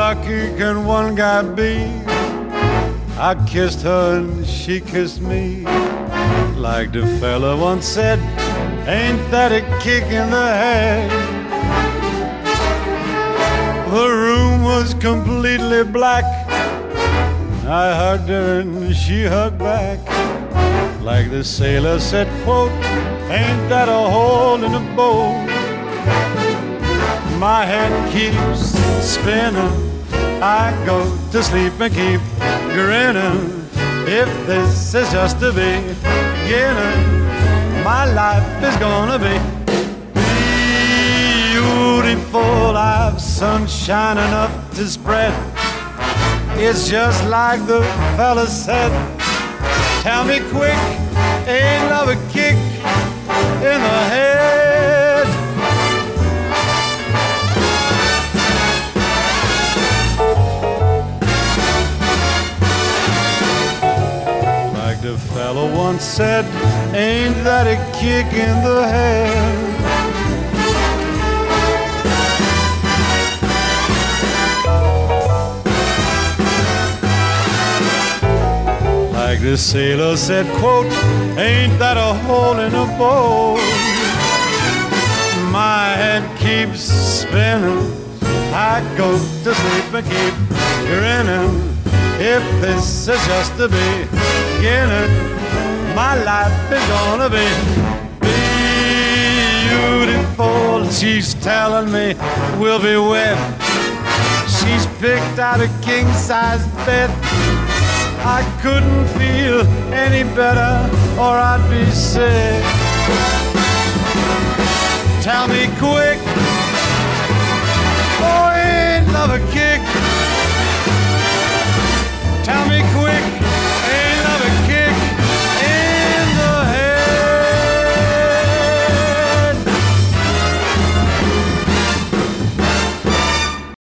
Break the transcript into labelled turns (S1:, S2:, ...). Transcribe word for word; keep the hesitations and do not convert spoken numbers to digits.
S1: lucky can one guy be? I kissed her and she kissed me. Like the fella once said, ain't that a kick in the head? The room was completely black. I hugged her and she hugged back. Like the sailor said, quote, ain't that a hole in the boat? My head keeps spinning. I go to sleep and keep grinning. If this is just the beginning, my life is gonna be beautiful. I've sunshine enough to spread. It's just like the fella said. Tell me quick, ain't love a kick in the head? Like the fellow once said, ain't that a kick in the head? Like the sailor said, quote, ain't that a hole in a boat? My head keeps spinning. I go to sleep and keep grinning. If this is just the beginning, my life is gonna be beautiful. She's telling me we'll be wed. She's picked out a king-size bed. I couldn't feel any better or I'd be sick. Tell me quick,